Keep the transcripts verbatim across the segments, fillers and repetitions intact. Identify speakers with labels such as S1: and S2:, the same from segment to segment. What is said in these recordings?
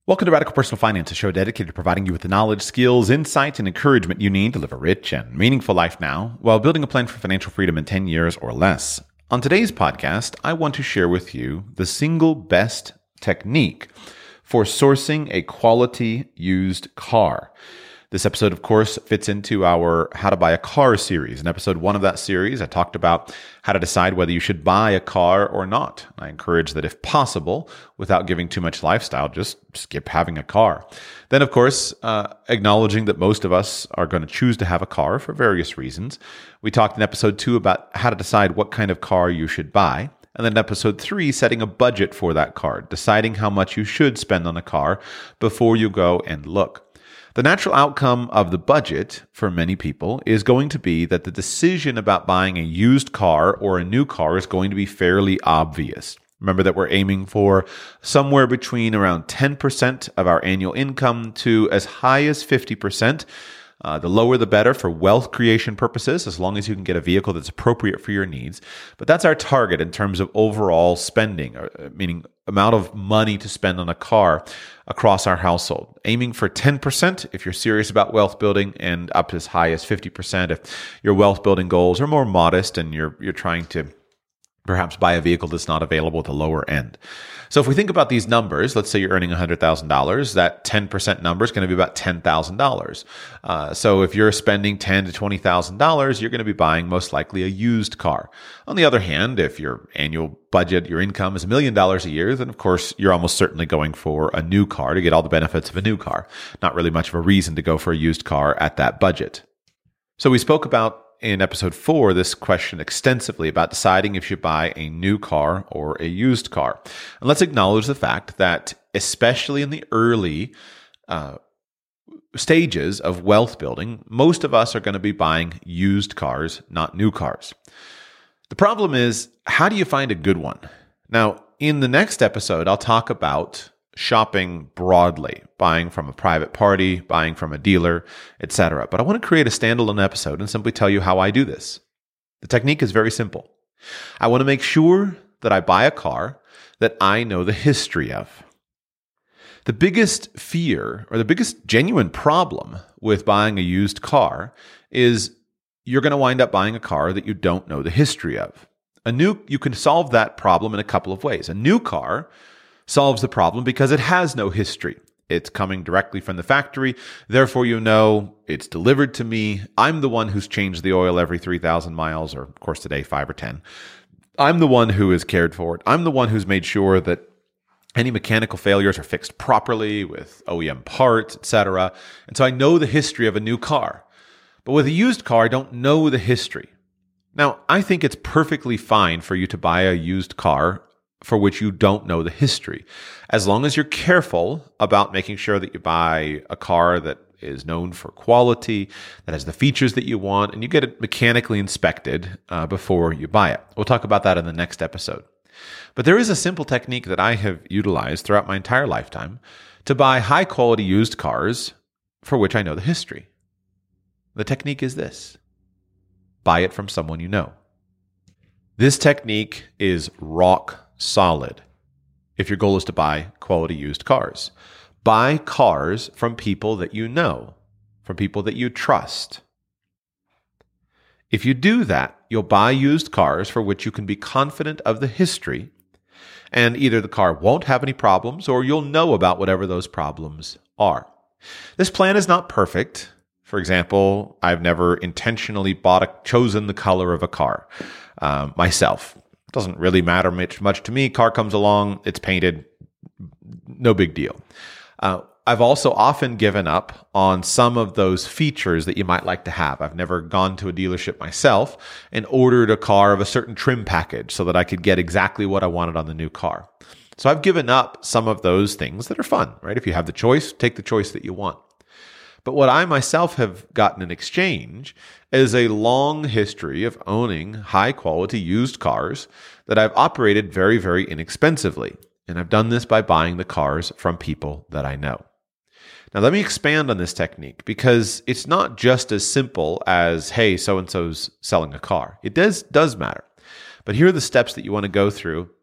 S1: Welcome to Radical Personal Finance, a show dedicated to providing you with the knowledge, skills, insight, and encouragement you need to live a rich and meaningful life now while building a plan for financial freedom in ten years or less. On today's podcast, I want to share with you the single best technique for sourcing a quality used car. This episode, of course, fits into our How to Buy a Car series. In episode one of that series, I talked about how to decide whether you should buy a car or not. I encourage that if possible, without giving too much lifestyle, just skip having a car. Then, of course, uh, acknowledging that most of us are going to choose to have a car for various reasons. We talked in episode two about how to decide what kind of car you should buy. And then episode three, setting a budget for that car, deciding how much you should spend on a car before you go and look. The natural outcome of the budget for many people is going to be that the decision about buying a used car or a new car is going to be fairly obvious. Remember that we're aiming for somewhere between around ten percent of our annual income to as high as fifty percent. Uh, the lower the better for wealth creation purposes, as long as you can get a vehicle that's appropriate for your needs. But that's our target in terms of overall spending, or, meaning amount of money to spend on a car across our household. Aiming for ten percent if you're serious about wealth building, and up as high as fifty percent if your wealth building goals are more modest and you're you're trying to perhaps buy a vehicle that's not available at the lower end. So if we think about these numbers, let's say you're earning one hundred thousand dollars, that ten percent number is going to be about ten thousand dollars. Uh, so if you're spending ten thousand dollars to twenty thousand dollars, you're going to be buying most likely a used car. On the other hand, if your annual budget, your income is a million dollars a year, then of course you're almost certainly going for a new car to get all the benefits of a new car. Not really much of a reason to go for a used car at that budget. So we spoke about in episode four, this question extensively about deciding if you buy a new car or a used car. And let's acknowledge the fact that, especially in the early uh, stages of wealth building, most of us are going to be buying used cars, not new cars. The problem is, how do you find a good one? Now, in the next episode, I'll talk about shopping broadly, buying from a private party, buying from a dealer, et cetera. But I want to create a standalone episode and simply tell you how I do this. The technique is very simple. I want to make sure that I buy a car that I know the history of. The biggest fear, or the biggest genuine problem with buying a used car is you're going to wind up buying a car that you don't know the history of. A new, you can solve that problem in a couple of ways. A new car solves the problem because it has no history. It's coming directly from the factory. Therefore, you know it's delivered to me. I'm the one who's changed the oil every three thousand miles, or of course today, five or ten. I'm the one who has cared for it. I'm the one who's made sure that any mechanical failures are fixed properly with O E M parts, et cetera. And so I know the history of a new car. But with a used car, I don't know the history. Now, I think it's perfectly fine for you to buy a used car for which you don't know the history, as long as you're careful about making sure that you buy a car that is known for quality, that has the features that you want, and you get it mechanically inspected uh, before you buy it. We'll talk about that in the next episode. But there is a simple technique that I have utilized throughout my entire lifetime to buy high-quality used cars for which I know the history. The technique is this: buy it from someone you know. This technique is rock solid if your goal is to buy quality used cars. Buy cars from people that you know, from people that you trust. If you do that, you'll buy used cars for which you can be confident of the history, and either the car won't have any problems or you'll know about whatever those problems are. This plan is not perfect. For example, I've never intentionally bought a, chosen the color of a car um, myself. It doesn't really matter much, much to me. Car comes along, it's painted, no big deal. Uh, I've also often given up on some of those features that you might like to have. I've never gone to a dealership myself and ordered a car of a certain trim package so that I could get exactly what I wanted on the new car. So I've given up some of those things that are fun, right? If you have the choice, take the choice that you want. But what I myself have gotten in exchange is a long history of owning high-quality used cars that I've operated very, very inexpensively. And I've done this by buying the cars from people that I know. Now, let me expand on this technique, because it's not just as simple as, hey, so-and-so's selling a car. It does, does matter. But here are the steps that you want to go through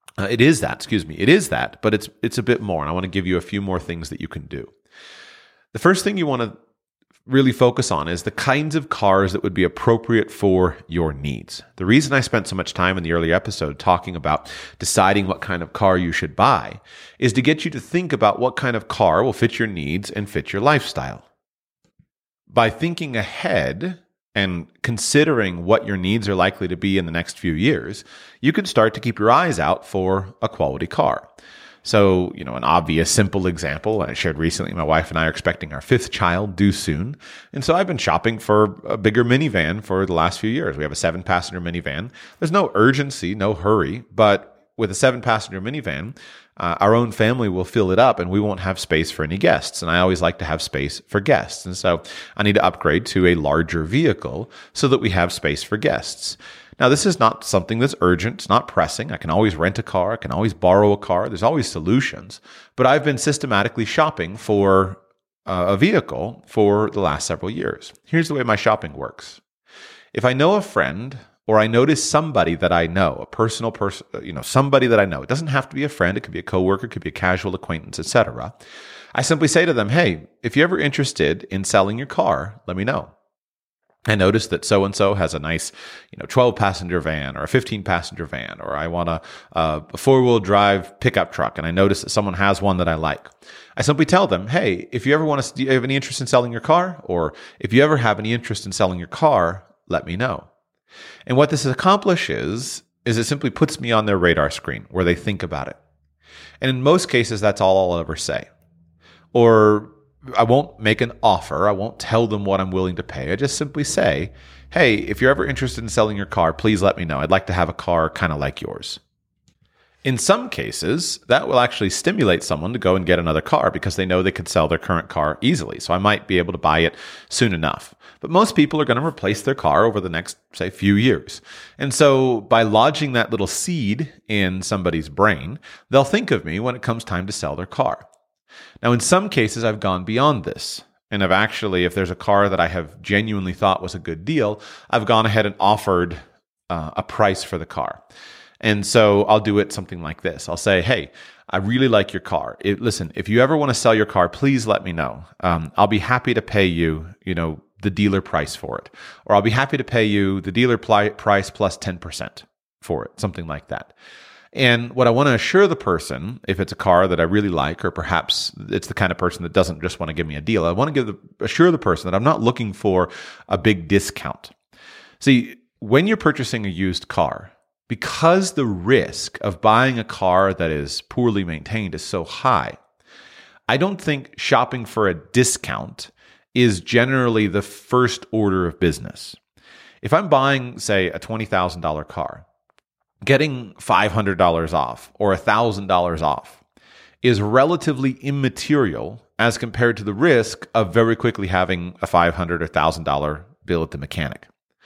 S1: Uh, it is that, excuse me. It is that, but it's it's a bit more. And I want to give you a few more things that you can do. The first thing you want to really focus on is the kinds of cars that would be appropriate for your needs. The reason I spent so much time in the earlier episode talking about deciding what kind of car you should buy is to get you to think about what kind of car will fit your needs and fit your lifestyle. By thinking ahead and considering what your needs are likely to be in the next few years, you can start to keep your eyes out for a quality car. So, you know, an obvious, simple example I shared recently, my wife and I are expecting our fifth child due soon. And so I've been shopping for a bigger minivan for the last few years. We have a seven passenger minivan. There's no urgency, no hurry, but with a seven passenger minivan, uh, our own family will fill it up and we won't have space for any guests. And I always like to have space for guests. And so I need to upgrade to a larger vehicle so that we have space for guests. Now, this is not something that's urgent. It's not pressing. I can always rent a car. I can always borrow a car. There's always solutions. But I've been systematically shopping for uh, a vehicle for the last several years. Here's the way my shopping works. If I know a friend or I notice somebody that I know, a personal person, you know, somebody that I know, it doesn't have to be a friend. It could be a coworker, it could be a casual acquaintance, et cetera. I simply say to them, hey, if you're ever interested in selling your car, let me know. I noticed that so-and-so has a nice, you know, twelve passenger van or a fifteen passenger van, or I want a, a four-wheel drive pickup truck, and I notice that someone has one that I like. I simply tell them, hey, if you ever want to, do you have any interest in selling your car? Or if you ever have any interest in selling your car, let me know. And what this accomplishes is it simply puts me on their radar screen where they think about it. And in most cases, that's all I'll ever say. Or I won't make an offer. I won't tell them what I'm willing to pay. I just simply say, hey, if you're ever interested in selling your car, please let me know. I'd like to have a car kind of like yours. In some cases, that will actually stimulate someone to go and get another car because they know they could sell their current car easily. So I might be able to buy it soon enough. But most people are going to replace their car over the next, say, few years. And so by lodging that little seed in somebody's brain, they'll think of me when it comes time to sell their car. Now, in some cases, I've gone beyond this. And I've actually, if there's a car that I have genuinely thought was a good deal, I've gone ahead and offered uh, a price for the car. And so I'll do it something like this. I'll say, hey, I really like your car. It, listen, if you ever want to sell your car, please let me know. Um, I'll be happy to pay you, you know, the dealer price for it. Or I'll be happy to pay you the dealer pli- price plus ten percent for it, something like that. And what I want to assure the person, if it's a car that I really like, or perhaps it's the kind of person that doesn't just want to give me a deal, I want to give the, assure the person that I'm not looking for a big discount. See, when you're purchasing a used car, because the risk of buying a car that is poorly maintained is so high, I don't think shopping for a discount is generally the first order of business. If I'm buying, say, a twenty thousand dollars car, getting five hundred dollars off or one thousand dollars off is relatively immaterial as compared to the risk of very quickly having a five hundred dollars or one thousand dollars bill at the mechanic.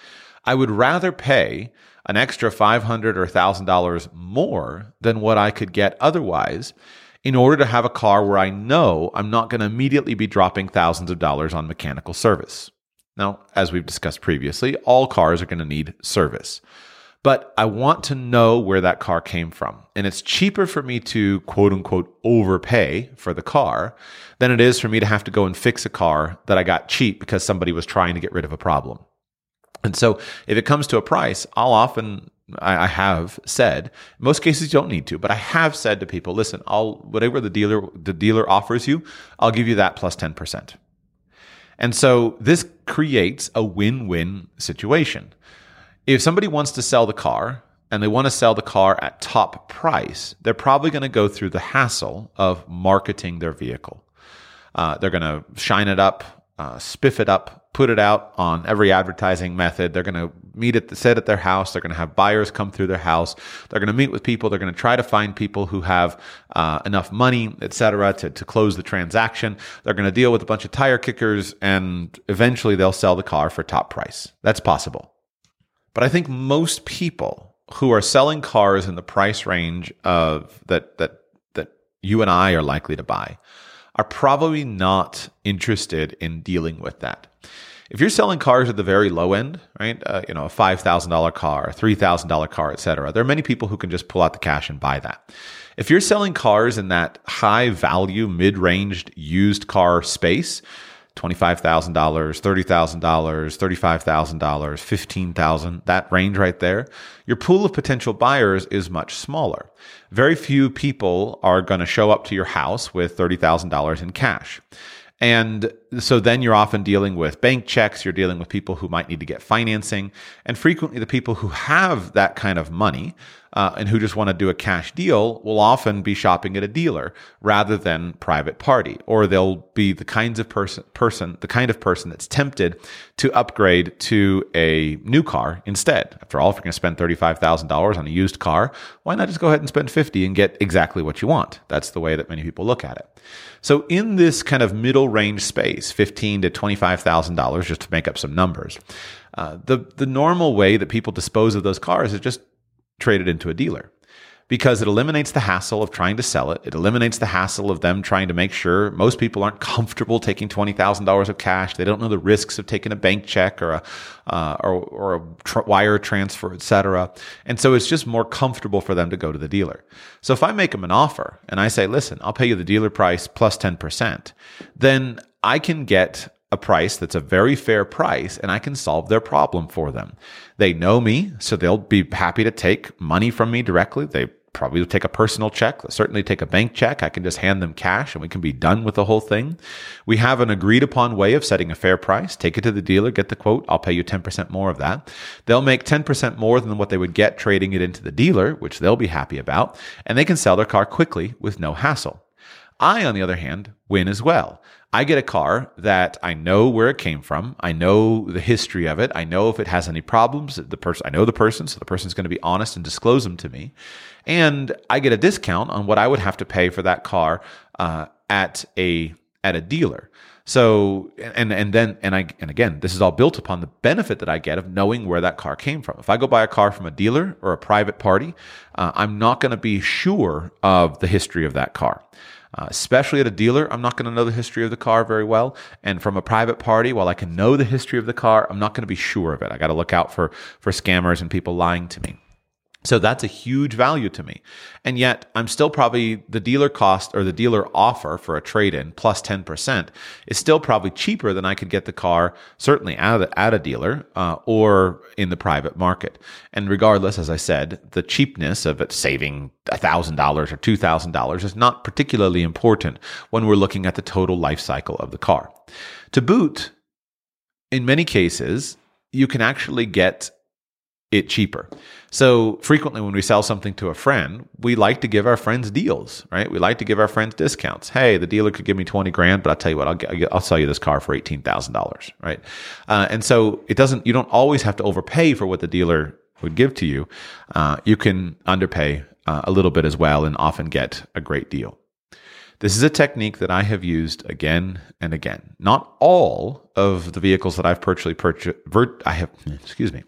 S1: I would rather pay an extra five hundred dollars or one thousand dollars more than what I could get otherwise in order to have a car where I know I'm not going to immediately be dropping thousands of dollars on mechanical service. Now, as we've discussed previously, all cars are going to need service. But I want to know where that car came from. And it's cheaper for me to quote unquote overpay for the car than it is for me to have to go and fix a car that I got cheap because somebody was trying to get rid of a problem. And so if it comes to a price, I'll often, I have said, in most cases you don't need to, but I have said to people, listen, I'll whatever the dealer the dealer offers you, I'll give you that plus ten percent. And so this creates a win-win situation. If somebody wants to sell the car and they want to sell the car at top price, they're probably going to go through the hassle of marketing their vehicle. Uh, they're going to shine it up, uh, spiff it up, put it out on every advertising method. They're going to meet at the sit at their house. They're going to have buyers come through their house. They're going to meet with people. They're going to try to find people who have uh, enough money, et cetera, to, to close the transaction. They're going to deal with a bunch of tire kickers, and eventually they'll sell the car for top price. That's possible. But I think most people who are selling cars in the price range of that that that you and I are likely to buy are probably not interested in dealing with that. If you're selling cars at the very low end, right, uh, you know, a five thousand dollars car, a three thousand dollars car, et cetera, there are many people who can just pull out the cash and buy that. If you're selling cars in that high value, mid-ranged used car space, twenty-five thousand dollars, thirty thousand dollars, thirty-five thousand dollars, fifteen thousand dollars, that range right there, your pool of potential buyers is much smaller. Very few people are going to show up to your house with thirty thousand dollars in cash. And so then you're often dealing with bank checks, you're dealing with people who might need to get financing, and frequently the people who have that kind of money uh, and who just want to do a cash deal will often be shopping at a dealer rather than private party, or they'll be the kinds of person, person, the kind of person that's tempted to upgrade to a new car instead. After all, if you're going to spend thirty-five thousand dollars on a used car, why not just go ahead and spend fifty thousand dollars and get exactly what you want? That's the way that many people look at it. So in this kind of middle range space, fifteen thousand dollars to twenty-five thousand dollars, just to make up some numbers, uh, the, the normal way that people dispose of those cars is just trade it into a dealer, because it eliminates the hassle of trying to sell it. It eliminates the hassle of them trying to make sure. Most people aren't comfortable taking twenty thousand dollars of cash. They don't know the risks of taking a bank check or a uh, or, or a tr- wire transfer, et cetera. And so it's just more comfortable for them to go to the dealer. So if I make them an offer and I say, listen, I'll pay you the dealer price plus ten percent, then I can get a price that's a very fair price, and I can solve their problem for them. They know me, so they'll be happy to take money from me directly. They probably will take a personal check. They'll certainly take a bank check. I can just hand them cash and we can be done with the whole thing. We have an agreed upon way of setting a fair price. Take it to the dealer, get the quote. I'll pay you ten percent more of that. They'll make ten percent more than what they would get trading it into the dealer, which they'll be happy about, and they can sell their car quickly with no hassle. I, on the other hand, win as well. I get a car that I know where it came from. I know the history of it. I know if it has any problems. The person, I know the person, so the person's going to be honest and disclose them to me. And I get a discount on what I would have to pay for that car uh, at a at a dealer. So and and then and I and again, this is all built upon the benefit that I get of knowing where that car came from. If I go buy a car from a dealer or a private party, uh, I'm not going to be sure of the history of that car. Uh, especially at a dealer, I'm not going to know the history of the car very well. And from a private party, while I can know the history of the car, I'm not going to be sure of it. I got to look out for, for scammers and people lying to me. So that's a huge value to me. And yet I'm still probably the dealer cost or the dealer offer for a trade-in plus ten percent is still probably cheaper than I could get the car certainly at a, at a dealer uh, or in the private market. And regardless, as I said, the cheapness of it saving one thousand dollars or two thousand dollars is not particularly important when we're looking at the total life cycle of the car. To boot, in many cases, you can actually get it cheaper. So frequently when we sell something to a friend, we like to give our friends deals, right? We like to give our friends discounts. Hey, the dealer could give me twenty grand, but I'll tell you what, I'll get, I'll sell you this car for eighteen thousand dollars, right? Uh, and so it doesn't, you don't always have to overpay for what the dealer would give to you. Uh, you can underpay uh, a little bit as well and often get a great deal. This is a technique that I have used again and again. Not all of the vehicles that I've personally purchased, I have, excuse me,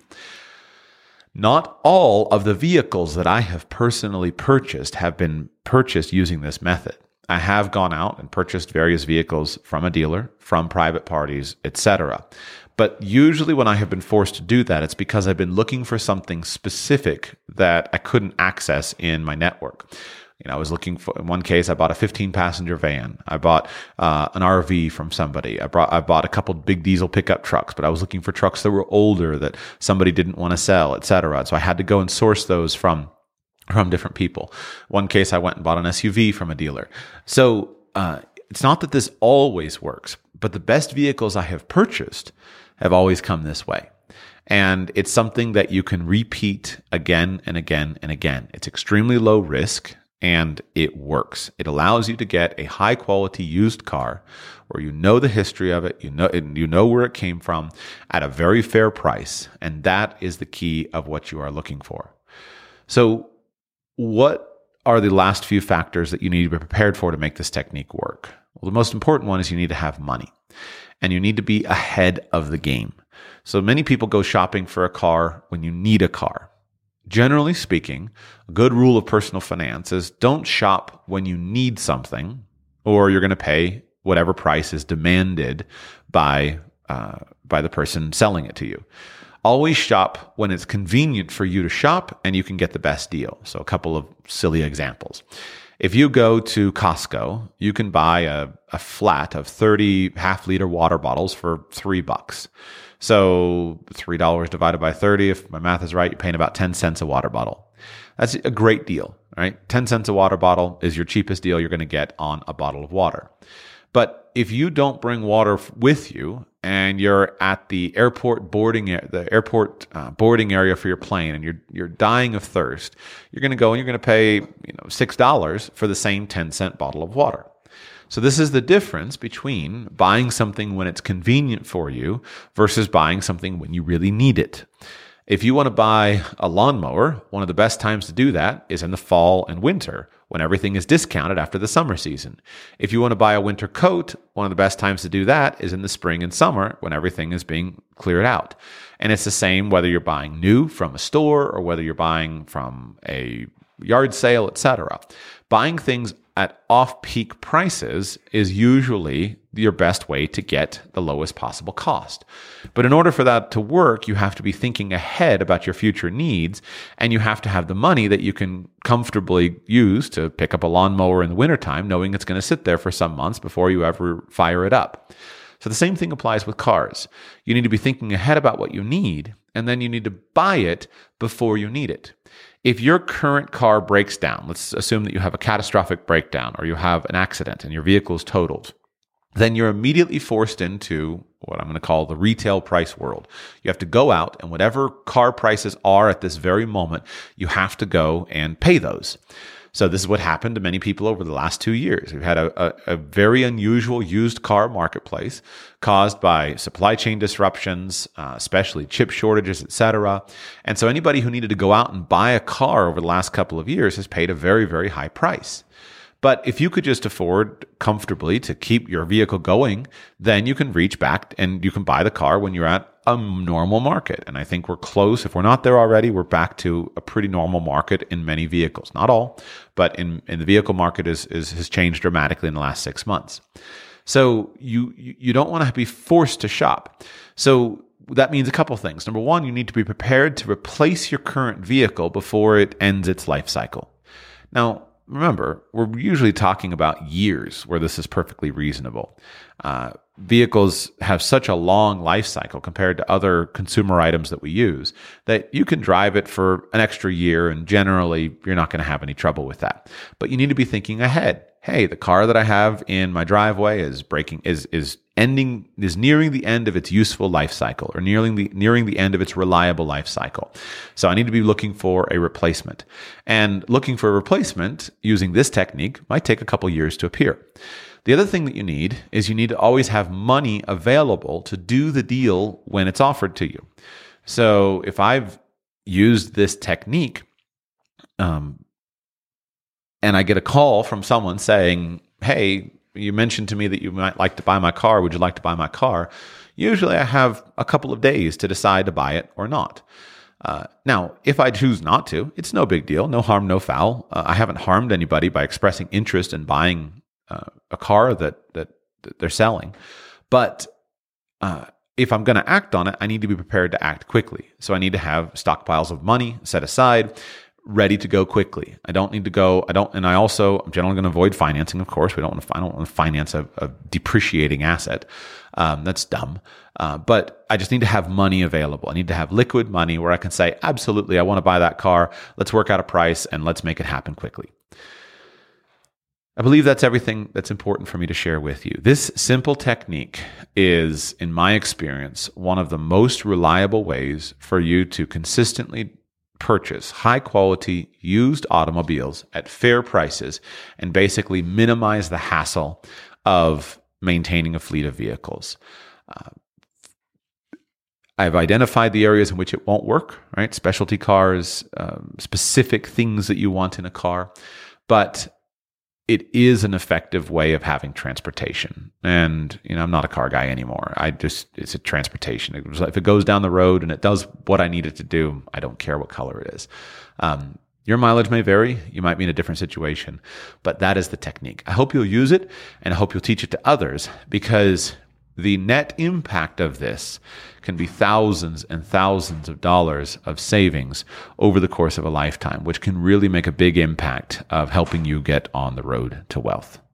S1: Not all of the vehicles that I have personally purchased have been purchased using this method. I have gone out and purchased various vehicles from a dealer, from private parties, et cetera. But usually when I have been forced to do that, it's because I've been looking for something specific that I couldn't access in my network. You know, I was looking for, in one case, I bought a fifteen passenger van. I bought uh, an R V from somebody. I brought, I bought a couple big diesel pickup trucks, but I was looking for trucks that were older that somebody didn't want to sell, et cetera. So I had to go and source those from, from different people. One case, I went and bought an S U V from a dealer. So uh, it's not that this always works, but the best vehicles I have purchased have always come this way. And it's something that you can repeat again and again and again. It's extremely low risk. And it works. It allows you to get a high quality used car where you know the history of it, you know, and you know where it came from at a very fair price. And that is the key of what you are looking for. So what are the last few factors that you need to be prepared for to make this technique work? Well, the most important one is you need to have money and you need to be ahead of the game. So many people go shopping for a car when you need a car. Generally speaking, a good rule of personal finance is don't shop when you need something or you're going to pay whatever price is demanded by uh, by the person selling it to you. Always shop when it's convenient for you to shop and you can get the best deal. So a couple of silly examples. If you go to Costco, you can buy a, a flat of thirty half-liter water bottles for three bucks. So three dollars divided by thirty, if my math is right, you're paying about ten cents a water bottle. That's a great deal, right? ten cents a water bottle is your cheapest deal you're going to get on a bottle of water. But if you don't bring water with you and you're at the airport boarding the airport uh, boarding area for your plane and you're you're dying of thirst, you're going to go and you're going to pay, you know, six dollars for the same ten cent bottle of water. So this is the difference between buying something when it's convenient for you versus buying something when you really need it. If you want to buy a lawnmower, one of the best times to do that is in the fall and winter when everything is discounted after the summer season. If you want to buy a winter coat, one of the best times to do that is in the spring and summer when everything is being cleared out. And it's the same whether you're buying new from a store or whether you're buying from a yard sale, et cetera. Buying things at off-peak prices is usually your best way to get the lowest possible cost. But in order for that to work, you have to be thinking ahead about your future needs, and you have to have the money that you can comfortably use to pick up a lawnmower in the wintertime, knowing it's going to sit there for some months before you ever fire it up. So the same thing applies with cars. You need to be thinking ahead about what you need, and then you need to buy it before you need it. If your current car breaks down, let's assume that you have a catastrophic breakdown or you have an accident and your vehicle is totaled, then you're immediately forced into what I'm going to call the retail price world. You have to go out and whatever car prices are at this very moment, you have to go and pay those. So this is what happened to many people over the last two years. We've had a, a, a very unusual used car marketplace caused by supply chain disruptions, uh, especially chip shortages, et cetera. And so anybody who needed to go out and buy a car over the last couple of years has paid a very, very high price. But if you could just afford comfortably to keep your vehicle going, then you can reach back and you can buy the car when you're at a normal market. And I think we're close. If we're not there already, we're back to a pretty normal market in many vehicles. Not all, but in, in the vehicle market is, is has changed dramatically in the last six months. So you you don't want to be forced to shop. So that means a couple things. Number one, you need to be prepared to replace your current vehicle before it ends its life cycle. Now, remember, we're usually talking about years where this is perfectly reasonable. Uh, vehicles have such a long life cycle compared to other consumer items that we use that you can drive it for an extra year and generally you're not going to have any trouble with that. But you need to be thinking ahead. Hey, the car that I have in my driveway is breaking, is is ending, is nearing the end of its useful life cycle or nearing the nearing the end of its reliable life cycle. So I need to be looking for a replacement. And looking for a replacement using this technique might take a couple years to appear. The other thing that you need is you need to always have money available to do the deal when it's offered to you. So if I've used this technique, um, and I get a call from someone saying, hey, you mentioned to me that you might like to buy my car. Would you like to buy my car? Usually I have a couple of days to decide to buy it or not. Uh, now, if I choose not to, it's no big deal. No harm, no foul. Uh, I haven't harmed anybody by expressing interest in buying uh, a car that, that that they're selling. But uh, if I'm going to act on it, I need to be prepared to act quickly. So I need to have stockpiles of money set aside, ready to go quickly. I don't need to go, I don't, and I also, I'm generally going to avoid financing, of course. We don't want to, I don't want to finance a, a depreciating asset. Um, that's dumb. Uh, but I just need to have money available. I need to have liquid money where I can say, absolutely, I want to buy that car. Let's work out a price and let's make it happen quickly. I believe that's everything that's important for me to share with you. This simple technique is, in my experience, one of the most reliable ways for you to consistently purchase high-quality used automobiles at fair prices and basically minimize the hassle of maintaining a fleet of vehicles. Uh, I've identified the areas in which it won't work, right? Specialty cars, um, specific things that you want in a car, but it is an effective way of having transportation. And, you know, I'm not a car guy anymore. I just, it's a transportation. It was, if it goes down the road and it does what I need it to do, I don't care what color it is. Um, your mileage may vary. You might be in a different situation, but that is the technique. I hope you'll use it and I hope you'll teach it to others because the net impact of this can be thousands and thousands of dollars of savings over the course of a lifetime, which can really make a big impact of helping you get on the road to wealth.